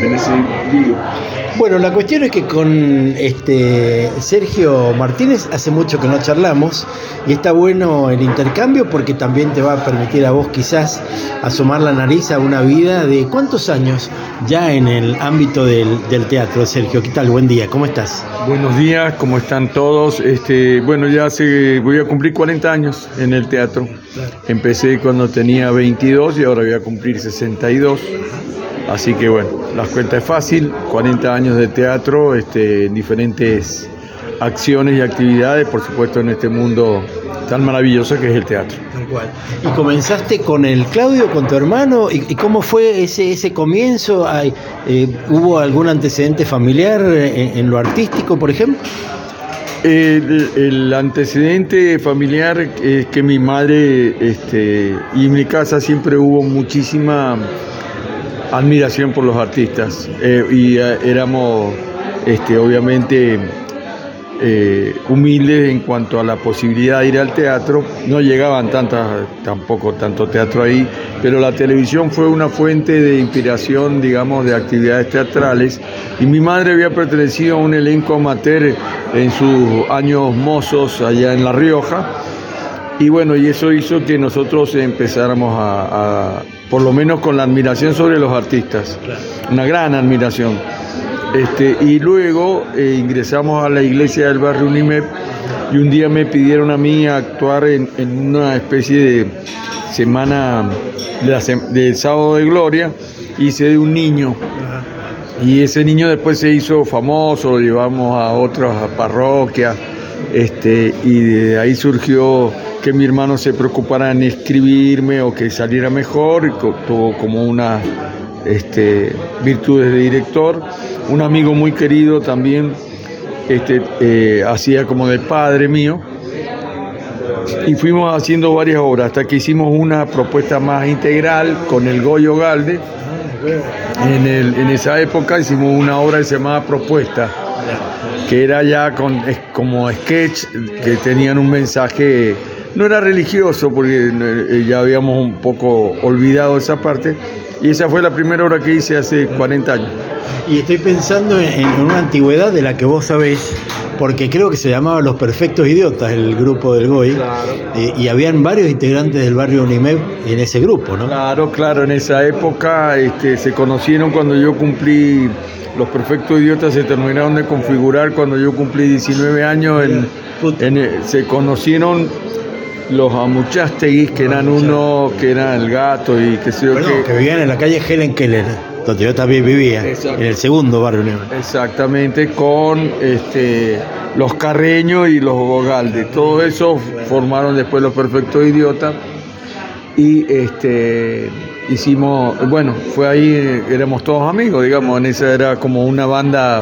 en ese lío. Bueno, la cuestión es que con Sergio Martínez hace mucho que no charlamos y está bueno el intercambio porque también te va a permitir a vos quizás asomar la nariz a una vida de ¿cuántos años ya en el ámbito del teatro? Sergio, ¿qué tal? Buen día, ¿cómo estás? Buenos días, ¿cómo están todos? Bueno, voy a cumplir 40 años en el teatro. Empecé cuando tenía 22 y ahora voy a cumplir 62. Así que bueno, las cuentas es fácil, 40 años de teatro, en diferentes acciones y actividades, por supuesto en este mundo tan maravilloso que es el teatro. Tal cual. ¿Y comenzaste con el Claudio, con tu hermano? ¿Y cómo fue ese comienzo? ¿Hubo algún antecedente familiar en lo artístico, por ejemplo? El antecedente familiar es que mi madre y en mi casa siempre hubo muchísima admiración por los artistas y éramos obviamente humildes en cuanto a la posibilidad de ir al teatro. No llegaban tampoco tanto teatro ahí, pero la televisión fue una fuente de inspiración, digamos, de actividades teatrales, y mi madre había pertenecido a un elenco amateur en sus años mozos allá en La Rioja. Y bueno, y eso hizo que nosotros empezáramos a por lo menos con la admiración sobre los artistas, una gran admiración. Y luego ingresamos a la iglesia del barrio Unimep y un día me pidieron a mí actuar en una especie de semana del sábado de gloria. Hice de un niño y ese niño después se hizo famoso, lo llevamos a otras parroquias y de ahí surgió que mi hermano se preocupara en escribirme o que saliera mejor, y tuvo como unas virtudes de director. Un amigo muy querido también hacía como de padre mío, y fuimos haciendo varias obras hasta que hicimos una propuesta más integral con el Goyo Galde. En esa época hicimos una obra que se llamaba Propuesta, que era ya como sketch, que tenían un mensaje. No era religioso porque ya habíamos un poco olvidado esa parte, y esa fue la primera obra que hice hace 40 años. Y estoy pensando en una antigüedad de la que vos sabés, porque creo que se llamaba Los Perfectos Idiotas, el grupo del GOI, claro. Y habían varios integrantes del barrio Unimep en ese grupo, ¿no? Claro, en esa época se conocieron cuando yo cumplí. Los Perfectos Idiotas se terminaron de configurar cuando yo cumplí 19 años. Se conocieron los Amuchasteguis, que eran uno, que era el Gato y que sé yo qué. Que vivían en la calle Helen Keller, donde yo también vivía. Exacto. En el segundo barrio. Exactamente, con los Carreños y los Bogalde. Todo eso formaron después los Perfectos Idiotas. Y hicimos, bueno, fue ahí, éramos todos amigos, digamos, en esa era como una banda,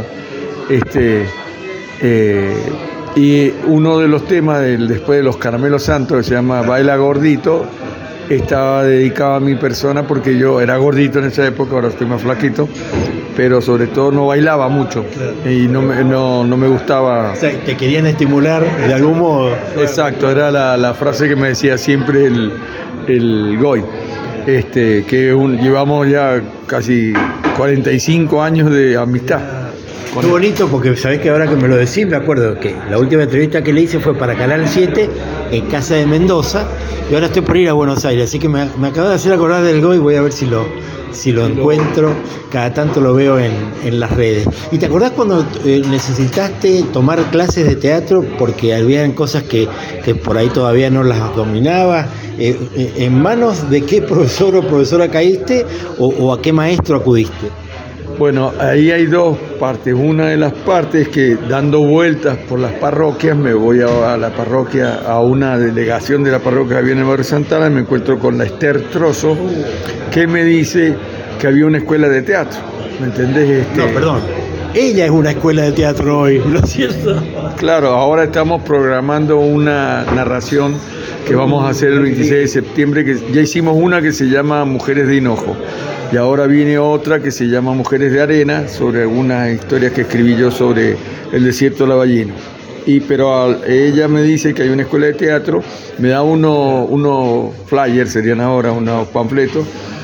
y uno de los temas después de los Caramelos Santos, que se llama Baila Gordito, estaba dedicado a mi persona porque yo era gordito en esa época, ahora estoy más flaquito, pero sobre todo no bailaba mucho, y no me gustaba. O sea, te querían estimular de algún modo. Exacto, era la frase que me decía siempre el Goy, llevamos ya casi 45 años de amistad. Qué bonito, porque sabés que ahora que me lo decís, me acuerdo que la última entrevista que le hice fue para Canal 7 en casa de Mendoza, y ahora estoy por ir a Buenos Aires, así que me acabo de hacer acordar del GOI. Voy a ver si lo encuentro, cada tanto lo veo en las redes. ¿Y te acordás cuando necesitaste tomar clases de teatro porque habían cosas que por ahí todavía no las dominabas? ¿En manos de qué profesor o profesora caíste o a qué maestro acudiste? Bueno, ahí hay dos partes. Una de las partes que, dando vueltas por las parroquias, me voy a la parroquia, a una delegación de la parroquia que había en el barrio Santana, y me encuentro con la Esther Trozo, que me dice que había una escuela de teatro. ¿Me entendés? No, perdón. Ella es una escuela de teatro hoy, ¿no es cierto? Claro, ahora estamos programando una narración que vamos a hacer el 26 de septiembre, que ya hicimos una que se llama Mujeres de Hinojo, y ahora viene otra que se llama Mujeres de Arena, sobre algunas historias que escribí yo sobre el desierto de la Ballena. Pero ella me dice que hay una escuela de teatro, me da unos flyers, serían ahora unos panfletos,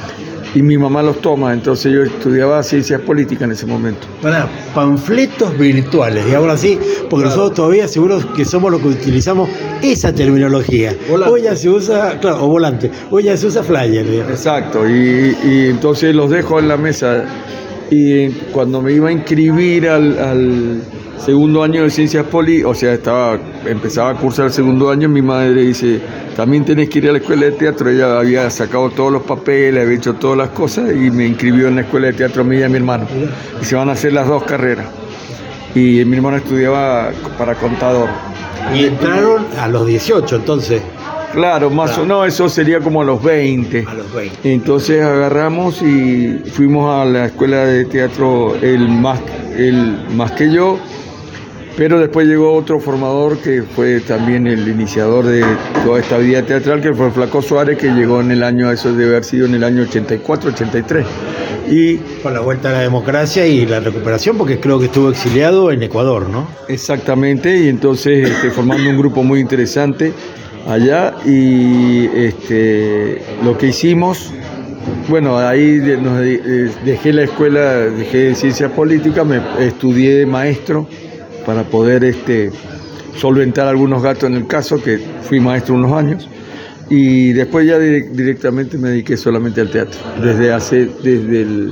y mi mamá los toma, entonces yo estudiaba ciencias políticas en ese momento. Para panfletos virtuales, digamos así, porque nosotros todavía seguros que somos los que utilizamos esa terminología. Volante. Hoy ya se usa, claro, o volante, hoy ya se usa flyer, digamos. Exacto, y entonces los dejo en la mesa, y cuando me iba a inscribir al segundo año de ciencias políticas, o sea, empezaba a cursar el segundo año, mi madre dice, también tenés que ir a la escuela de teatro. Ella había sacado todos los papeles, había hecho todas las cosas y me inscribió en la escuela de teatro a mí y a mi hermano. Y se van a hacer las dos carreras. Y mi hermano estudiaba para contador. Y entraron a los 18, entonces. Claro, más o no, eso sería como a los 20. A los 20. Entonces agarramos y fuimos a la escuela de teatro, él más que yo, pero después llegó otro formador que fue también el iniciador de toda esta vida teatral, que fue el Flaco Suárez, que llegó en el año, eso debe haber sido en el año 84, 83. Y con la vuelta a la democracia y la recuperación, porque creo que estuvo exiliado en Ecuador, ¿no? Exactamente, y entonces formando un grupo muy interesante allá, y lo que hicimos, bueno, ahí dejé la escuela, dejé ciencias políticas, me estudié de maestro para poder solventar algunos gastos en el caso, que fui maestro unos años, y después ya directamente me dediqué solamente al teatro, desde el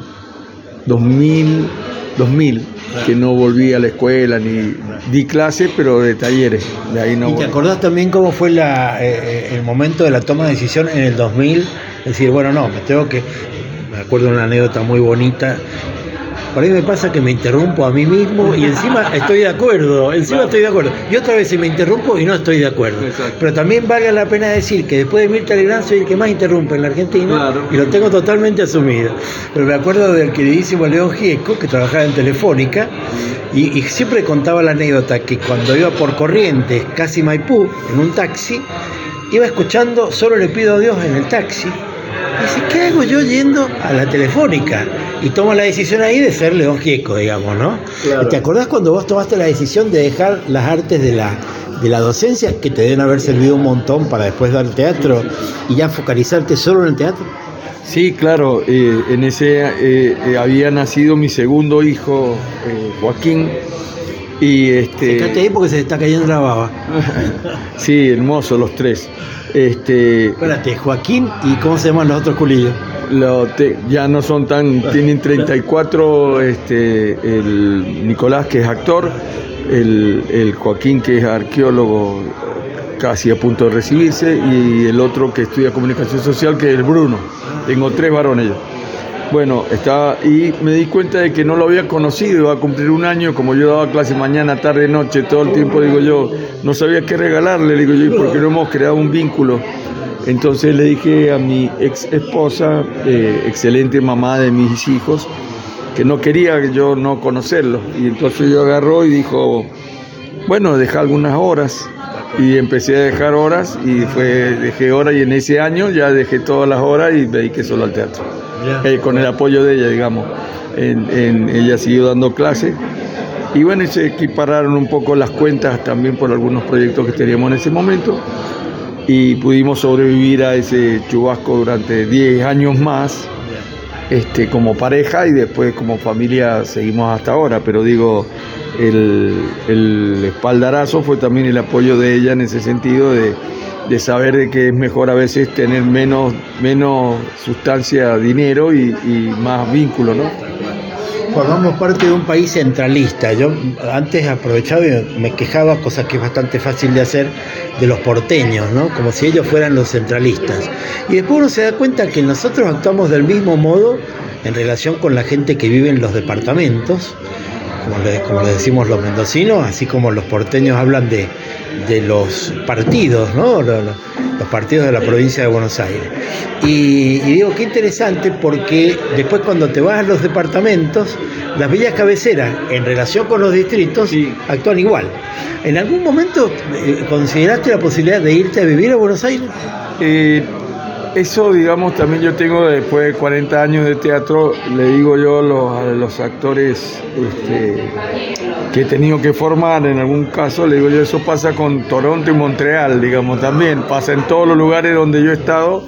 2000 que no volví a la escuela ni di clase, pero de talleres, de ahí no. ¿Y te acordás también cómo fue el momento de la toma de decisión en el 2000? Es decir, bueno, no, me acuerdo de una anécdota muy bonita. Por ahí me pasa que me interrumpo a mí mismo y encima estoy de acuerdo, y otra vez me interrumpo y no estoy de acuerdo. Exacto. Pero también vale la pena decir que después de Mirta Legrand soy el que más interrumpe en la Argentina. Claro. Y lo tengo totalmente asumido. Pero me acuerdo del queridísimo León Gieco, que trabajaba en Telefónica, y siempre contaba la anécdota que cuando iba por Corrientes, casi Maipú, en un taxi, iba escuchando Solo le pido a Dios en el taxi. Y dice, ¿qué hago yo yendo a la Telefónica? Y toma la decisión ahí de ser León Gieco, digamos, ¿no? Claro. ¿Te acordás cuando vos tomaste la decisión de dejar las artes de la docencia, que te deben haber servido un montón para después dar teatro, y ya focalizarte solo en el teatro? Sí, claro, en ese había nacido mi segundo hijo, Joaquín, y Fíjate ahí porque se te está cayendo la baba. Sí, hermosos los tres. Espérate, Joaquín, ¿y cómo se llaman los otros culillos? Ya no son tienen 34, el Nicolás, que es actor, el Joaquín, que es arqueólogo casi a punto de recibirse, y el otro que estudia comunicación social, que es el Bruno. Tengo 3 varones ya. Bueno, y me di cuenta de que no lo había conocido, iba a cumplir un año, como yo daba clase mañana, tarde, noche, todo el tiempo, digo yo, no sabía qué regalarle, digo yo, ¿y por qué no hemos creado un vínculo? Entonces le dije a mi ex esposa, excelente mamá de mis hijos, que no quería yo no conocerlo, y entonces yo agarró y dijo, bueno, deja algunas horas, y empecé a dejar horas, y dejé horas, y en ese año ya dejé todas las horas y me dediqué solo al teatro. Con el apoyo de ella, digamos. Ella siguió dando clases, y bueno, se equipararon un poco las cuentas también por algunos proyectos que teníamos en ese momento, y pudimos sobrevivir a ese chubasco durante 10 años más, como pareja, y después como familia seguimos hasta ahora, pero digo, el espaldarazo fue también el apoyo de ella en ese sentido de saber de que es mejor a veces tener menos sustancia, dinero y más vínculo, ¿no? Formamos parte de un país centralista. Yo antes aprovechaba y me quejaba, cosa que es bastante fácil de hacer, de los porteños, ¿no? Como si ellos fueran los centralistas. Y después uno se da cuenta que nosotros actuamos del mismo modo en relación con la gente que vive en los departamentos, como le decimos los mendocinos, así como los porteños hablan de los partidos, ¿no? Los partidos de la provincia de Buenos Aires. Y digo, qué interesante, porque después cuando te vas a los departamentos, las villas cabeceras en relación con los distritos actúan igual. ¿En algún momento consideraste la posibilidad de irte a vivir a Buenos Aires? Eso, digamos, también yo tengo, después de 40 años de teatro, le digo yo a los actores que he tenido que formar, en algún caso, le digo yo, eso pasa con Toronto y Montreal, digamos, también pasa en todos los lugares donde yo he estado,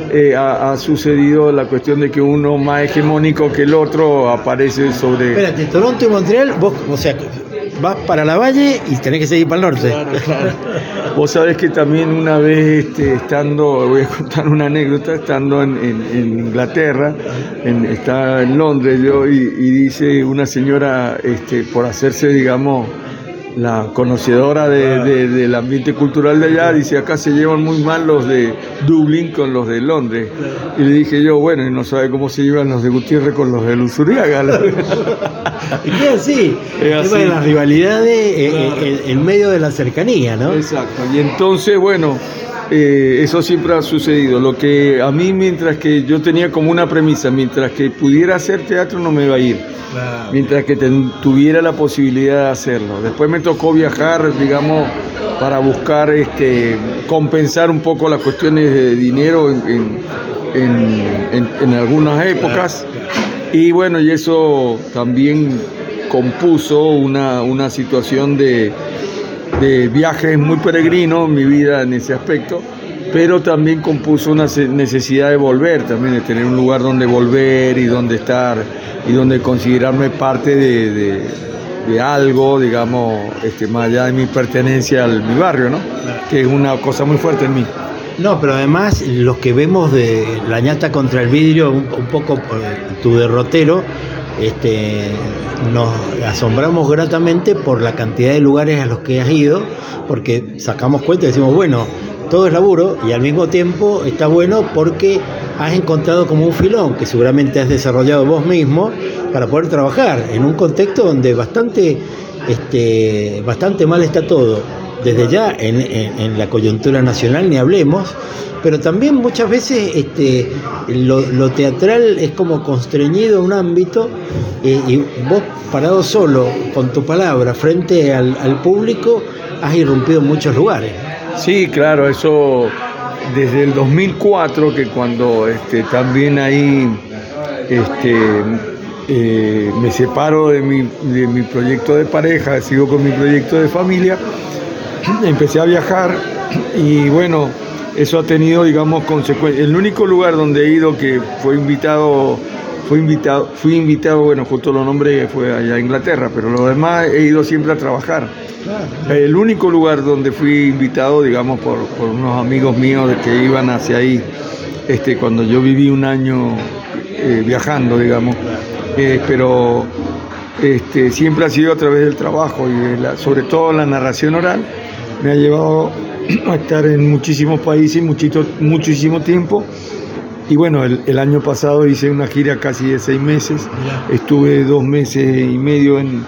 ha sucedido la cuestión de que uno más hegemónico que el otro aparece sobre... Espérate, Toronto y Montreal, vos, o sea, vas para la Valle y tenés que seguir para el norte. Claro. Vos sabés que también una vez estando, voy a contar una anécdota, estando en Inglaterra, está en Londres yo, y dice una señora, por hacerse, digamos, la conocedora del ambiente cultural de allá, dice, acá se llevan muy mal los de Dublín con los de Londres. Y le dije yo, bueno, y no sabe cómo se llevan los de Gutiérrez con los de Luzuriaga. Y que así, es así. De las rivalidades en medio de la cercanía, ¿no? Exacto, y entonces, bueno, eso siempre ha sucedido. Lo que a mí, mientras que yo tenía como una premisa, mientras que pudiera hacer teatro no me iba a ir. Claro. Mientras que tuviera la posibilidad de hacerlo. Después me tocó viajar, digamos, para buscar compensar un poco las cuestiones de dinero en algunas épocas. Y bueno, y eso también compuso una situación de viajes muy peregrinos en mi vida en ese aspecto, pero también compuso una necesidad de volver, también de tener un lugar donde volver y donde estar y donde considerarme parte de algo, digamos, más allá de mi pertenencia a mi barrio, ¿no? Que es una cosa muy fuerte en mí. No, pero además los que vemos de La ñata contra el vidrio, un poco tu derrotero, nos asombramos gratamente por la cantidad de lugares a los que has ido, porque sacamos cuenta y decimos, bueno, todo es laburo y al mismo tiempo está bueno porque has encontrado como un filón que seguramente has desarrollado vos mismo para poder trabajar en un contexto donde bastante mal está todo. Desde ya en la coyuntura nacional ni hablemos, pero también muchas veces lo teatral es como constreñido a un ámbito y vos parado solo con tu palabra frente al público has irrumpido en muchos lugares. Sí, claro, eso desde el 2004, que cuando también ahí me separo de mi proyecto de pareja, sigo con mi proyecto de familia, empecé a viajar y bueno, eso ha tenido, digamos, consecuencias. El único lugar donde he ido que fui invitado, bueno, justo lo nombré, fue allá a Inglaterra, pero lo demás he ido siempre a trabajar. Claro. El único lugar donde fui invitado, digamos, por unos amigos míos que iban hacia ahí, cuando yo viví un año viajando, digamos, pero siempre ha sido a través del trabajo y sobre todo la narración oral me ha llevado a estar en muchísimos países, muchísimo tiempo. Y bueno, el año pasado hice una gira casi de 6 meses, estuve 2 meses y medio un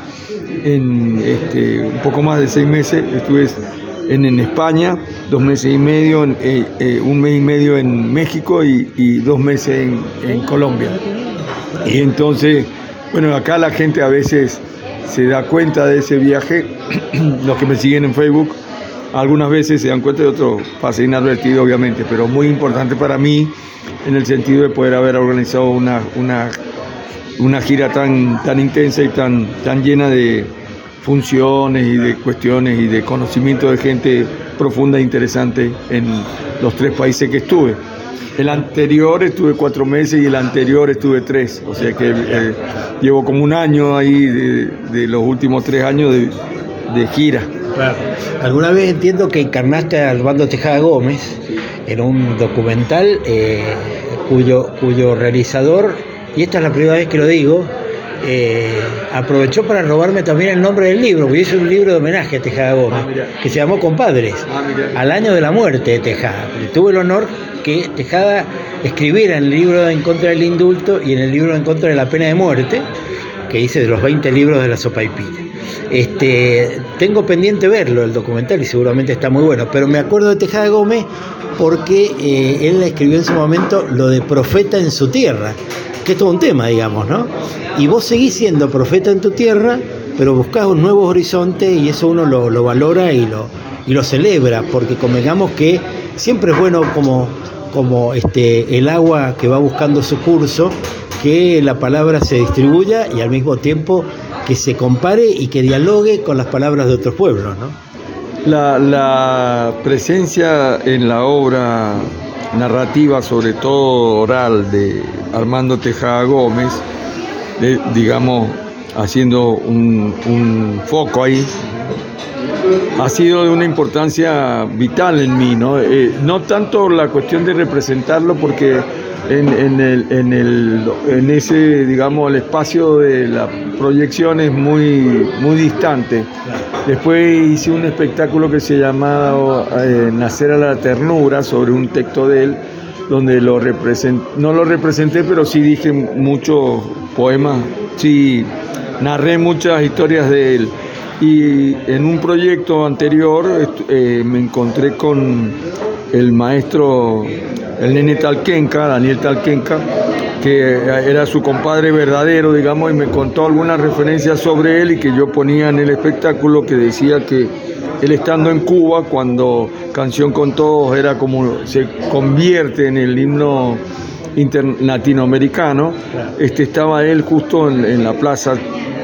poco más de 6 meses, estuve en España, 2 meses y medio, 1 mes y medio en México y 2 meses en Colombia. Y entonces, bueno, acá la gente a veces se da cuenta de ese viaje, los que me siguen en Facebook, algunas veces se dan cuenta de otro, pasa inadvertido obviamente, pero muy importante para mí en el sentido de poder haber organizado una gira tan intensa y tan llena de funciones y de cuestiones y de conocimiento de gente profunda e interesante en los 3 países que estuve. El anterior estuve 4 meses y el anterior estuve 3, o sea que llevo como un año ahí de los últimos 3 años de gira. Claro. Alguna vez entiendo que encarnaste a Albando Tejada Gómez en un documental cuyo realizador, y esta es la primera vez que lo digo, aprovechó para robarme también el nombre del libro, porque hice un libro de homenaje a Tejada Gómez, que se llamó Compadres, al año de la muerte de Tejada. Y tuve el honor que Tejada escribiera en el libro En contra del indulto y en el libro En contra de la pena de muerte, que hice de los 20 libros de la sopaipilla. Tengo pendiente verlo, el documental, y seguramente está muy bueno, pero me acuerdo de Tejada Gómez porque él escribió en su momento lo de profeta en su tierra, que es todo un tema, digamos, ¿no? Y vos seguís siendo profeta en tu tierra, pero buscás un nuevo horizonte y eso uno lo valora y lo celebra, porque convengamos que siempre es bueno como el agua que va buscando su curso, que la palabra se distribuya y al mismo tiempo que se compare y que dialogue con las palabras de otros pueblos, ¿no? La presencia en la obra narrativa, sobre todo oral, de Armando Tejada Gómez, digamos, haciendo un foco ahí, ha sido de una importancia vital en mí, ¿no? No tanto la cuestión de representarlo, porque en ese, digamos, el espacio de la proyección es muy distante. Después hice un espectáculo que se llamaba Nacer a la ternura, sobre un texto de él, donde no lo representé, pero sí dije muchos poemas, sí narré muchas historias de él. Y en un proyecto anterior me encontré con el maestro, el nene Talquenca, Daniel Talquenca, que era su compadre verdadero, digamos, y me contó algunas referencias sobre él y que yo ponía en el espectáculo, que decía que él, estando en Cuba, cuando Canción con Todos era como se convierte en el himno latinoamericano, estaba él justo en la plaza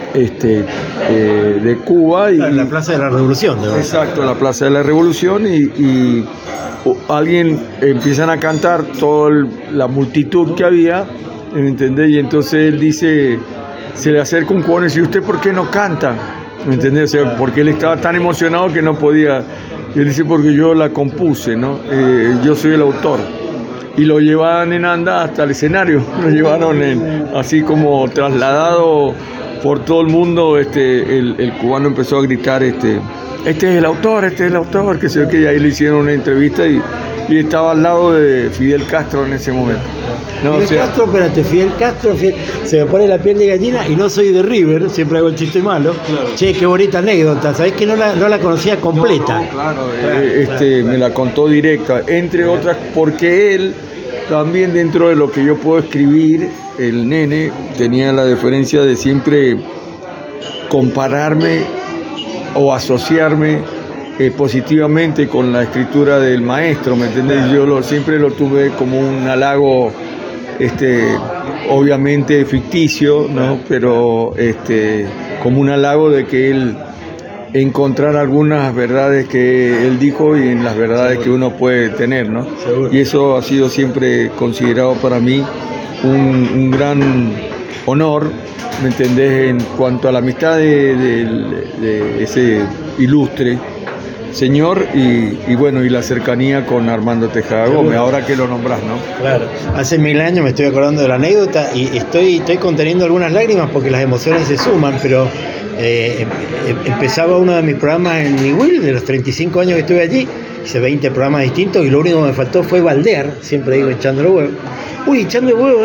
de Cuba, y la Plaza de la Revolución, ¿no? Exacto, la Plaza de la Revolución, y alguien empiezan a cantar, toda la multitud que había, ¿me entendés? Y entonces él dice, se le acerca un cubano y dice: ¿usted por qué no canta? ¿Me entendés? O sea, porque él estaba tan emocionado que no podía. Y él dice: porque yo la compuse, ¿no? Yo soy el autor. Y lo llevaban en anda hasta el escenario, lo llevaron así como trasladado por todo el mundo. El cubano empezó a gritar, este es el autor, que sé yo, que ahí le hicieron una entrevista, y estaba al lado de Fidel Castro en ese momento. No, Fidel Castro, espérate, Fidel Castro, se me pone la piel de gallina, y no soy de River, siempre hago el chiste malo. Claro. Che, qué bonita anécdota, sabés que no la conocía completa. No, claro, me la contó directa, entre otras, porque él también, dentro de lo que yo puedo escribir, el nene tenía la deferencia de siempre compararme o asociarme positivamente con la escritura del maestro, ¿me entendés? Yo siempre lo tuve como un halago, obviamente ficticio, ¿no? Pero como un halago de que él encontrara algunas verdades que él dijo y en las verdades que uno puede tener, ¿no? Seguro. Y eso ha sido siempre considerado para mí un gran honor, ¿me entendés?, en cuanto a la amistad de ese ilustre señor, y bueno, y la cercanía con Armando Tejada Gómez, ahora que lo nombrás, ¿no? Claro, hace 1000 años me estoy acordando de la anécdota, y estoy conteniendo algunas lágrimas porque las emociones se suman, pero empezaba uno de mis programas en Niwil, de los 35 años que estuve allí, hice 20 programas distintos, y lo único que me faltó fue baldear, siempre digo echando los huevos. Echando huevos,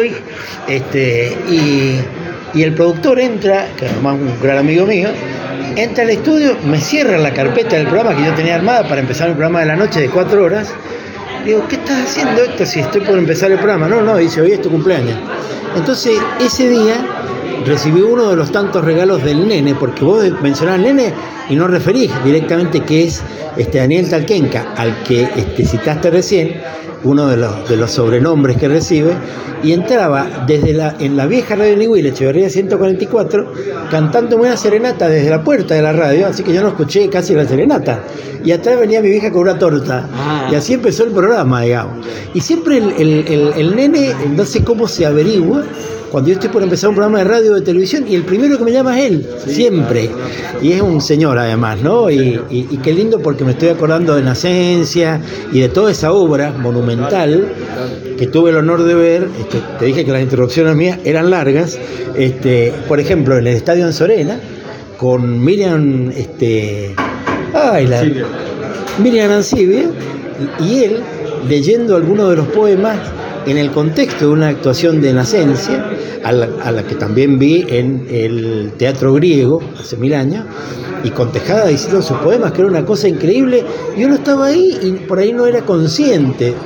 y el productor entra, que además un gran amigo mío, entra al estudio, me cierra la carpeta del programa que yo tenía armada para empezar el programa de la noche de 4 horas. Digo: ¿qué estás haciendo esto si estoy por empezar el programa? No, dice: hoy es tu cumpleaños. Entonces, ese día recibí uno de los tantos regalos del nene, porque vos mencionás al nene y no referís directamente que es Daniel Talquenca, al que citaste recién, uno de los sobrenombres que recibe, y entraba en la vieja radio Niwil, Echeverría 144, cantándome una serenata desde la puerta de la radio, así que yo no escuché casi la serenata, y atrás venía mi vieja con una torta, y así empezó el programa, digamos. Y siempre el nene, no sé cómo se averigua, cuando yo estoy por empezar un programa de radio o de televisión, y el primero que me llama es él, siempre. Y es un señor además, ¿no? Y qué lindo, porque me estoy acordando de Nacencia y de toda esa obra monumental que tuve el honor de ver. Te dije que las introducciones mías eran largas. Por ejemplo, en el Estadio Anzorena, con Miriam, Miriam Ancibia, y él leyendo algunos de los poemas en el contexto de una actuación de Nacencia, a la que también vi en el Teatro Griego hace 1000 años, y con Tejada diciendo sus poemas, que era una cosa increíble. Yo no estaba ahí y por ahí no era consciente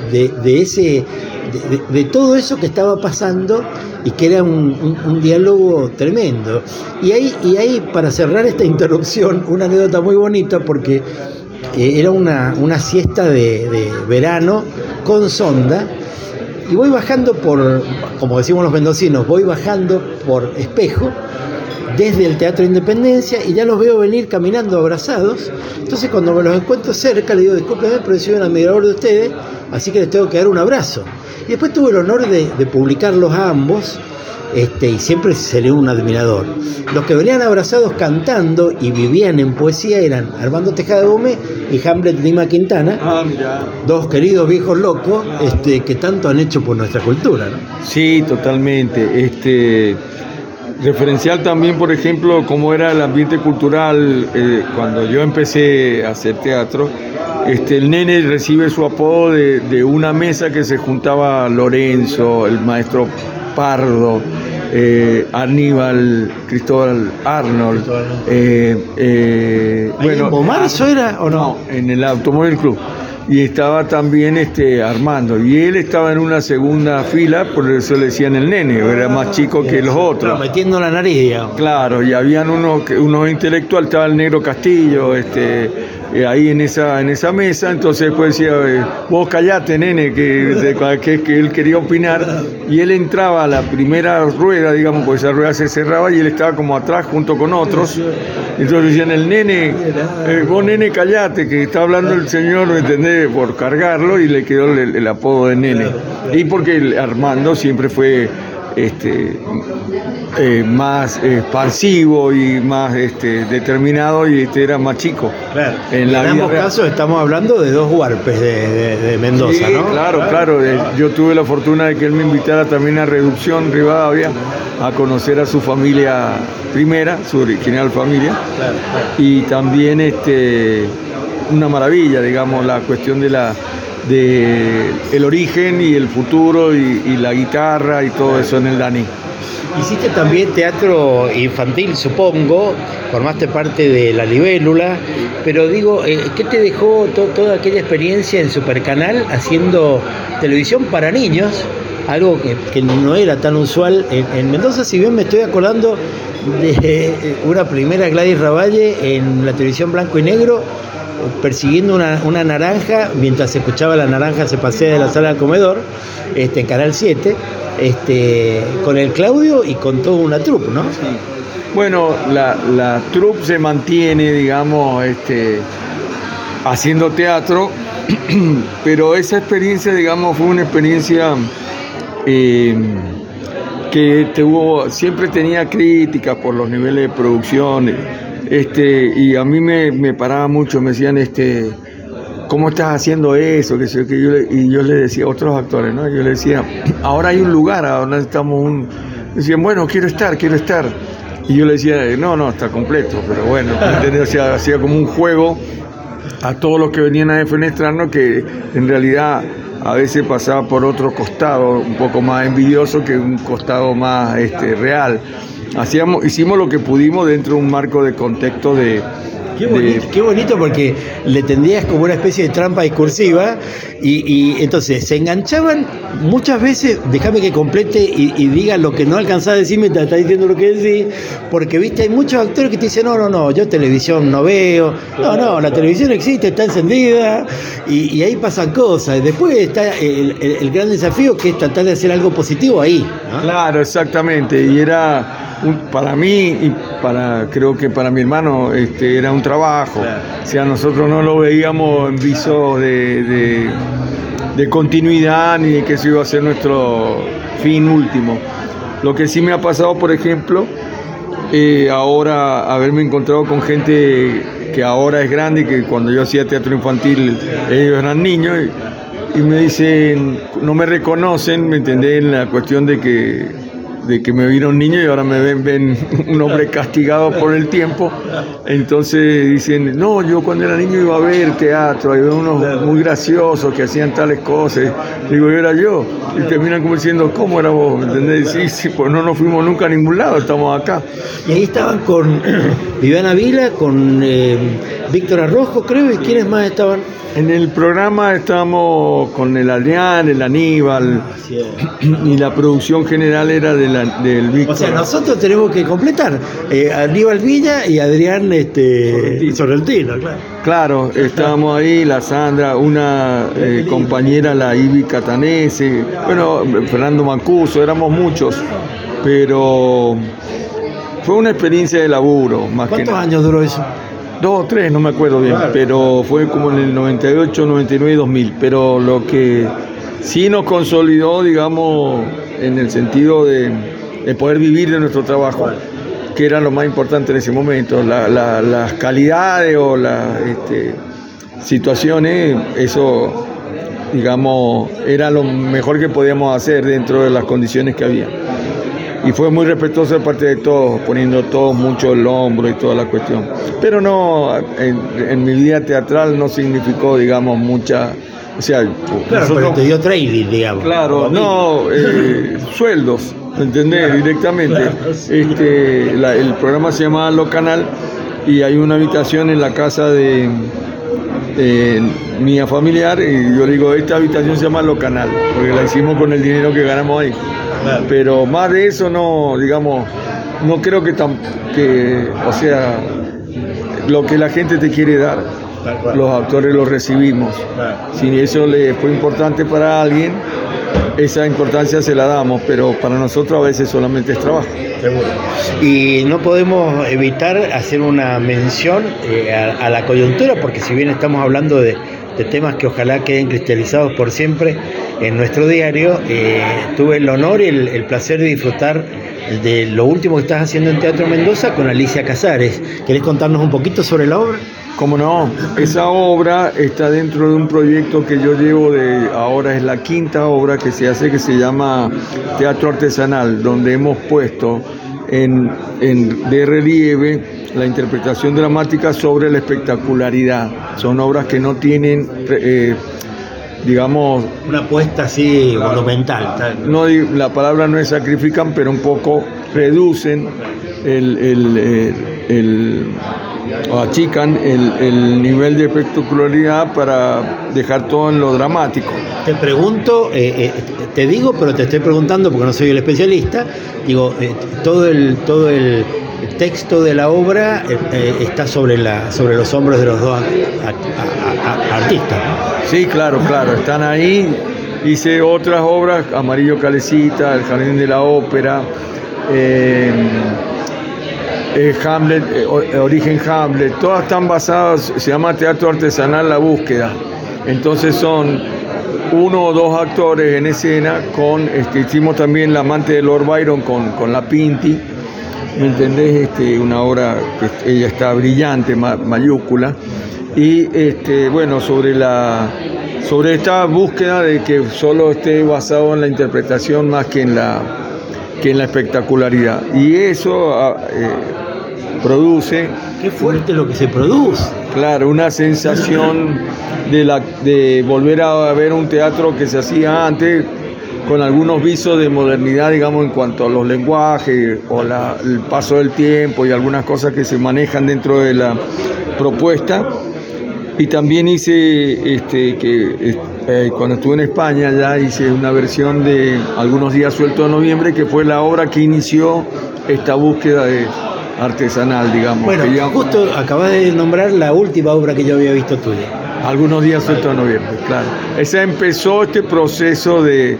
de todo eso que estaba pasando, y que era un diálogo tremendo. Y ahí, para cerrar esta interrupción, una anécdota muy bonita, porque era una siesta de verano con sonda, y voy bajando como decimos los mendocinos, voy bajando por Espejo, desde el Teatro Independencia y ya los veo venir caminando abrazados. Entonces cuando me los encuentro cerca le digo, discúlpenme, pero soy un admirador de ustedes, así que les tengo que dar un abrazo. Y después tuve el honor de publicarlos a ambos, y siempre seré un admirador. Los que venían abrazados cantando y vivían en poesía eran Armando Tejada Gómez y Hamlet Lima Quintana, dos queridos viejos locos, que tanto han hecho por nuestra cultura, ¿no? Sí, totalmente. Referencial también, por ejemplo, cómo era el ambiente cultural cuando yo empecé a hacer teatro. El Nene recibe su apodo de una mesa que se juntaba Lorenzo, el maestro Pardo, Aníbal, Cristóbal Arnold. Bueno, ¿Omar eso era o no? En el Automóvil Club. Y estaba también Armando, y él estaba en una segunda fila, por eso le decían el Nene, era más chico que los otros. Claro, metiendo la nariz, digamos. Claro, y habían unos intelectuales, estaba el Negro Castillo, ahí en esa mesa, entonces después decía, vos callate, Nene, que él quería opinar, y él entraba a la primera rueda, digamos, porque esa rueda se cerraba y él estaba como atrás junto con otros, entonces decían, el Nene, vos Nene callate, que está hablando el señor, ¿me entendés?, por cargarlo, y le quedó el apodo de Nene, y porque Armando siempre fue más expansivo y más determinado, y era más chico. Claro. En ambos casos estamos hablando de dos huarpes de Mendoza, sí, ¿no? Claro. Yo tuve la fortuna de que él me invitara también a Reducción Rivadavia a conocer a su familia primera, su original familia. Claro. Y también una maravilla, digamos, la cuestión de el origen y el futuro y la guitarra y todo eso en el Dani. Hiciste también teatro infantil, supongo, formaste parte de La Libélula, pero digo, ¿qué te dejó toda aquella experiencia en Supercanal haciendo televisión para niños? Algo que no era tan usual en Mendoza, si bien me estoy acordando de una primera Gladys Ravalle en la televisión blanco y negro, persiguiendo una naranja, mientras se escuchaba la naranja se pasea de la sala al comedor, en Canal 7, con el Claudio y con toda una troupe, ¿no? Sí. Bueno, la troupe se mantiene, digamos, haciendo teatro, pero esa experiencia, digamos, fue una experiencia que siempre tenía críticas por los niveles de producción, y a mí me paraba mucho, me decían, ¿cómo estás haciendo eso? Y yo le decía a otros actores, ¿no? Yo le decía, ahora hay un lugar, ahora estamos decían, bueno, quiero estar. Y yo le decía, no, está completo, pero bueno, ¿entendés? O sea, hacía como un juego a todos los que venían a defenestrarnos, que en realidad a veces pasaba por otro costado, un poco más envidioso que un costado más real. Hicimos lo que pudimos dentro de un marco de contexto Qué bonito, porque le tendías como una especie de trampa discursiva y entonces se enganchaban muchas veces. Déjame que complete y diga lo que no alcanzaba a decir mientras está diciendo lo que decís, porque viste, hay muchos actores que te dicen, no, yo televisión no veo, no, la televisión existe, está encendida, y ahí pasan cosas. Después está el gran desafío, que es tratar de hacer algo positivo ahí, ¿no? Claro, exactamente, y era para mí y creo que para mi hermano era un trabajo. Claro. O sea, nosotros no lo veíamos en viso de continuidad, ni de que eso iba a ser nuestro fin último. Lo que sí me ha pasado, por ejemplo, ahora haberme encontrado con gente que ahora es grande, que cuando yo hacía teatro infantil ellos eran niños, y me dicen, no me reconocen, ¿me entendés? En la cuestión de que me vieron niño y ahora me ven un hombre castigado por el tiempo. Entonces dicen, no, yo cuando era niño iba a ver teatro, había unos muy graciosos que hacían tales cosas. Digo, era yo. Y terminan como diciendo, ¿cómo era vos? ¿Me entendés? Sí, pues no nos fuimos nunca a ningún lado, estamos acá. Y ahí estaban con Viviana Vila, con Víctor Arrojo, creo, ¿y quiénes más estaban? En el programa estábamos con el Adrián, el Aníbal, y la producción general era del Víctor. O sea, nosotros tenemos que completar Aníbal Villa y Adrián Sorrentino, claro. Claro, estábamos ahí, la Sandra, una compañera, la Ibi Catanese, bueno, Fernando Mancuso, éramos muchos, pero fue una experiencia de laburo, más que nada. ¿Cuántos años duró eso? 2 o 3, no me acuerdo bien, Claro. pero fue como en el 98, 99 y 2000. Pero lo que sí nos consolidó, digamos, en el sentido de poder vivir de nuestro trabajo, que era lo más importante en ese momento, las calidades o las situaciones, eso, digamos, era lo mejor que podíamos hacer dentro de las condiciones que había. Y fue muy respetuoso de parte de todos, poniendo todos mucho el hombro y toda la cuestión. Pero no, en mi vida teatral no significó, digamos, mucha... O sea, Claro, pero te dio trading, digamos. Claro, no, sueldos, ¿entendés? Claro, Directamente. claro, sí. El programa se llama Lo Canal y hay una habitación en la casa de mía familiar y yo digo, esta habitación se llama Lo Canal, porque la hicimos con el dinero que ganamos ahí. Claro. Pero más de eso no, digamos, no creo o sea, lo que la gente te quiere dar, los actores lo recibimos. Claro. Si eso le fue importante para alguien, esa importancia se la damos, pero para nosotros a veces solamente es trabajo. Seguro. Y no podemos evitar hacer una mención a la coyuntura, porque si bien estamos hablando de temas que ojalá queden cristalizados por siempre en nuestro diario, tuve el honor y el placer de disfrutar de lo último que estás haciendo en Teatro Mendoza con Alicia Casares. ¿Querés contarnos un poquito sobre la obra? Cómo no, esa obra está dentro de un proyecto que yo llevo ahora es la 5ª obra que se hace, que se llama Teatro Artesanal, donde hemos puesto de relieve la interpretación dramática sobre la espectacularidad. Son obras que no tienen, digamos... Una apuesta así monumental. No, la palabra no es sacrifican, pero un poco reducen o achican el nivel de espectacularidad para dejar todo en lo dramático. Te pregunto, te digo, pero te estoy preguntando porque no soy el especialista. Digo, todo el texto de la obra está sobre los hombros de los dos artistas, ¿no? Sí, claro, están ahí. Hice otras obras, Amarillo Calecita, El Jardín de la Ópera, Hamlet, Origen Hamlet, todas están basadas, se llama Teatro Artesanal La Búsqueda. Entonces son 1 o 2 actores en escena hicimos también La Amante de Lord Byron con la Pinti, ¿me entendés? Una obra que ella está brillante, mayúscula, y bueno, sobre esta búsqueda de que solo esté basado en la interpretación más que en la espectacularidad. Y eso produce... Qué fuerte lo que se produce. Claro, una sensación de volver a ver un teatro que se hacía antes, con algunos visos de modernidad, digamos, en cuanto a los lenguajes o el paso del tiempo y algunas cosas que se manejan dentro de la propuesta. Y también hice, cuando estuve en España, ya hice una versión de Algunos días sueltos de noviembre, que fue la obra que inició esta búsqueda artesanal, digamos. Bueno, justo acabas de nombrar la última obra que yo había visto tuya. Algunos días sueltos de noviembre, claro. Esa empezó este proceso de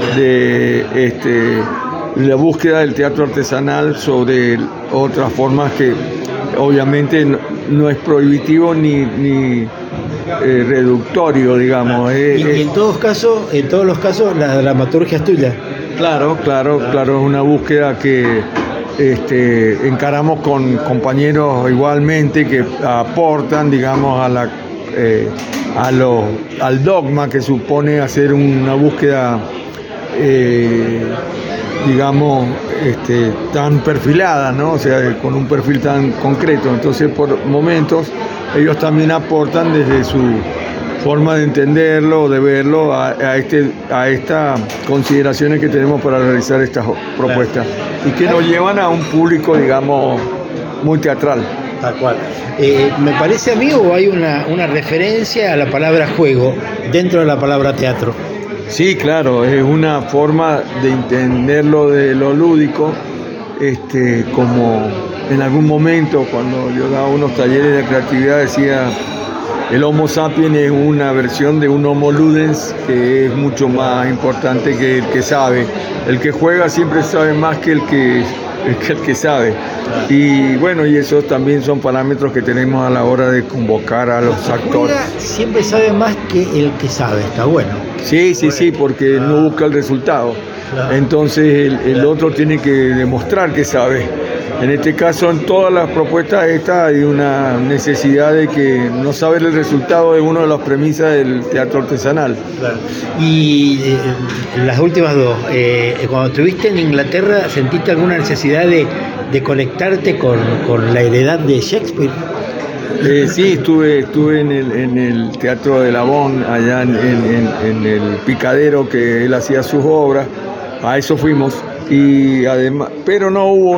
la búsqueda del teatro artesanal sobre otras formas que obviamente no es prohibitivo ni reductorio, digamos. Y en todos los casos, la dramaturgia es tuya. Claro, es una búsqueda que encaramos con compañeros igualmente que aportan, digamos, al dogma que supone hacer una búsqueda, digamos, tan perfilada, ¿no? O sea, con un perfil tan concreto. Entonces, por momentos, ellos también aportan desde su forma de entenderlo, de verlo, a estas consideraciones que tenemos para realizar estas propuestas y que nos llevan a un público, digamos, muy teatral. Tal cual. Me parece a mí, o hay una referencia a la palabra juego dentro de la palabra teatro. Sí, claro, es una forma de entenderlo de lo lúdico, como en algún momento cuando yo daba unos talleres de creatividad decía, el Homo sapiens es una versión de un Homo ludens que es mucho más importante que el que sabe. El que juega siempre sabe más que el que el que sabe. Y bueno, y esos también son parámetros que tenemos a la hora de convocar a los actores. Siempre sabe más que el que sabe, está bueno. Sí, porque no busca el resultado. Entonces el otro tiene que demostrar que sabe. En este caso, en todas las propuestas estas hay una necesidad de que no saber el resultado es una de las premisas del teatro artesanal. Claro. Y las últimas dos, cuando estuviste en Inglaterra, ¿sentiste alguna necesidad de conectarte con la heredad de Shakespeare? Sí, estuve en el Teatro de Labón, allá en el Picadero, que él hacía sus obras. A eso fuimos. Y además, pero no hubo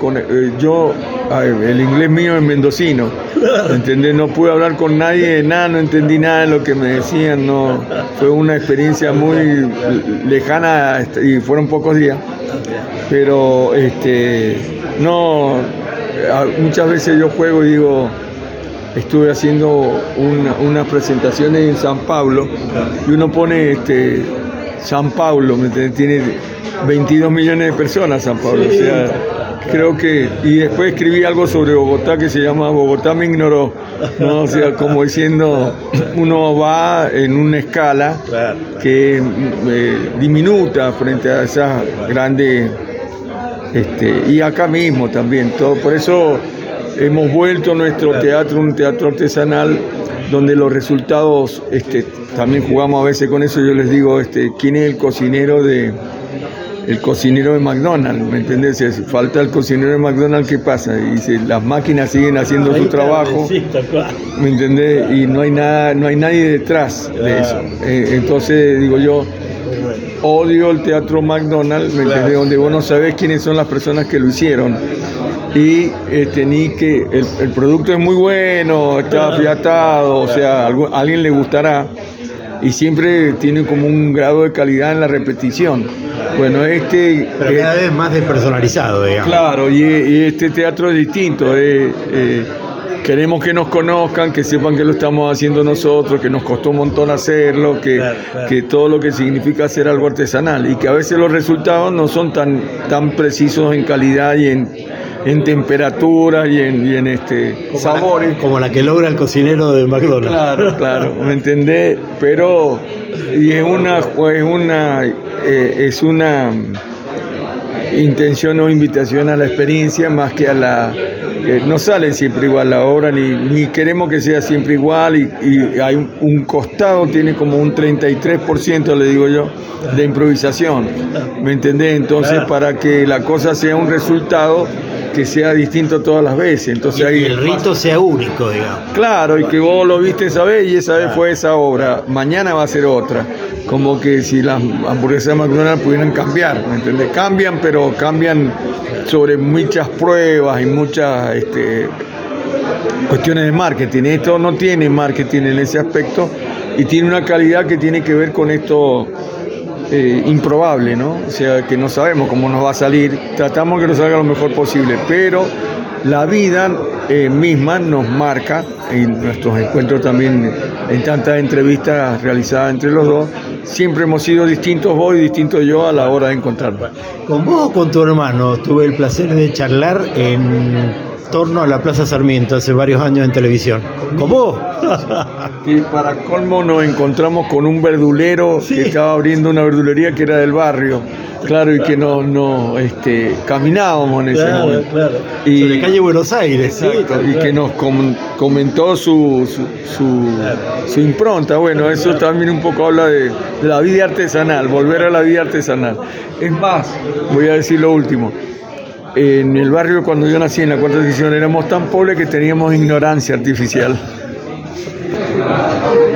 el inglés mío es mendocino, ¿entendés? No pude hablar con nadie de nada, no entendí nada de lo que me decían, no, fue una experiencia muy lejana y fueron pocos días, pero no, muchas veces yo juego y digo, estuve haciendo unas presentaciones en San Pablo y uno pone San Pablo, ¿me entiendes? Tiene 22 millones de personas San Pablo, sí, o sea, creo que, y después escribí algo sobre Bogotá que se llama Bogotá me ignoró, ¿no? O sea, como diciendo, uno va en una escala que diminuta frente a esas grandes, y acá mismo también, todo, por eso hemos vuelto nuestro teatro, un teatro artesanal, donde los resultados, también jugamos a veces con eso, yo les digo, ¿quién es el cocinero de McDonald's? ¿Me entendés? Si falta el cocinero de McDonald's, ¿qué pasa? Y dice, las máquinas siguen haciendo su trabajo, ¿me entendés? Y no hay nadie detrás de eso. Entonces, digo yo, odio el teatro McDonald's, ¿me entendés? Donde vos no sabés quiénes son las personas que lo hicieron. Y ni que el producto es muy bueno, está afiatado, o sea, a alguien le gustará, y siempre tiene como un grado de calidad en la repetición. Bueno, pero cada vez más despersonalizado, digamos. Claro, y este teatro es distinto. Queremos que nos conozcan, que sepan que lo estamos haciendo nosotros, que nos costó un montón hacerlo, que todo lo que significa hacer algo artesanal, y que a veces los resultados no son tan precisos en calidad y en temperatura y en sabores. Como la que logra el cocinero de McDonald's. Claro, ¿me entendés? Pero y es una intención o invitación a la experiencia más que a la... no sale siempre igual la obra, ni queremos que sea siempre igual, y hay un costado, tiene como un 33%, le digo yo, de improvisación, ¿me entendés? Entonces, para que la cosa sea un resultado que sea distinto todas las veces, entonces y el rito sea único, digamos. Claro, y que vos lo viste esa vez y esa vez fue esa obra, mañana va a ser otra, como que si las hamburguesas de McDonald's pudieran cambiar, ¿me entendés? Cambian, pero cambian sobre muchas pruebas y muchas cuestiones de marketing. Esto no tiene marketing en ese aspecto y tiene una calidad que tiene que ver con esto improbable, ¿no? O sea, que no sabemos cómo nos va a salir, tratamos que nos salga lo mejor posible, pero la vida misma nos marca, y nuestros encuentros también en tantas entrevistas realizadas entre los dos, siempre hemos sido distintos vos y distintos yo a la hora de encontrarnos. Con vos o con tu hermano tuve el placer de charlar en torno a la Plaza Sarmiento hace varios años en televisión. ¿Con vos? Y para colmo nos encontramos con un verdulero que estaba abriendo una verdulería que era del barrio. Claro, y que caminábamos en ese momento. Claro. Y sobre calle Buenos Aires. Exacto, y que nos comentó su impronta. Bueno, eso también un poco habla de la vida artesanal, volver a la vida artesanal. Es más, voy a decir lo último. En el barrio, cuando yo nací en la Cuarta División, éramos tan pobres que teníamos ignorancia artificial.